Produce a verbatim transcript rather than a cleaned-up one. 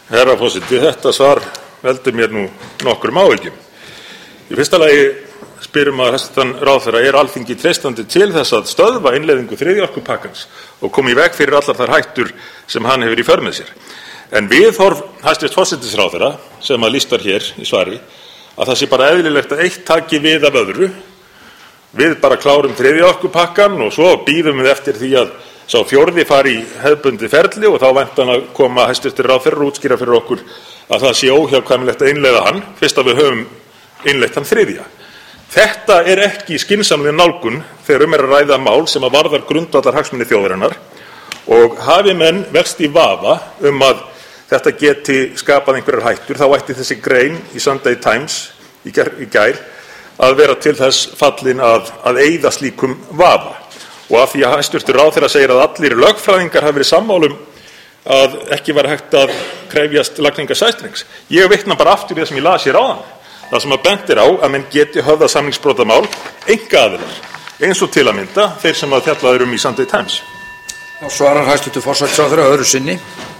Herra forseti, þetta svar veldur mér nú nokkrum áhyggjum. Í fyrsta lagi spyrum að hæstvirtan ráðherra, er Alþingi treystandi til þess að stöðva innleiðingu þriðja orkupakkans og koma í veg fyrir allar þær hættur sem hann hefur í för með sér? En viðhorf hæstvirts forsætisráðherra, sem að lýst var hér í svari, að það sé bara eðlilegt að eitt taki við af öðru, við bara klárum þriðja orkupakkan og svo bíðum við eftir því að sá fjórði fari í hefðbundið ferli og þá væntanlega að koma hæstvirtur ráðherra og útskýra fyrir okkur að það sé óhjákvæmilegt að innleiða hann fyrst að við höfum innleitt hann þriðja. Þetta er ekki skynsamleg nálgun þegar um er að ræða mál sem að varðar grundvallarhagsmuni þjóðarinnar og hafi menn velst í vafa um að þetta geti skapað einhverjar hættur, þá ætti þessi grein í Sunday Times í gær, í gær að vera til þess fallin að, að eyða slíkum vafa. Og af því að hæstvirtur ráðherra segir að allir lögfræðingar hafi verið sammálum að ekki var hægt að krefjast lagningar sæstrengs. Ég vitna bara aftur í það sem ég las hér áðan. Það sem að bent er á að menn geti höfðað samningsbrotamál einkaaðilar, eins og til að mynda þeir sem að fjallað er um í Sunday Times. Þá svarar hæstvirtur forsætisráðherra öðru sinni.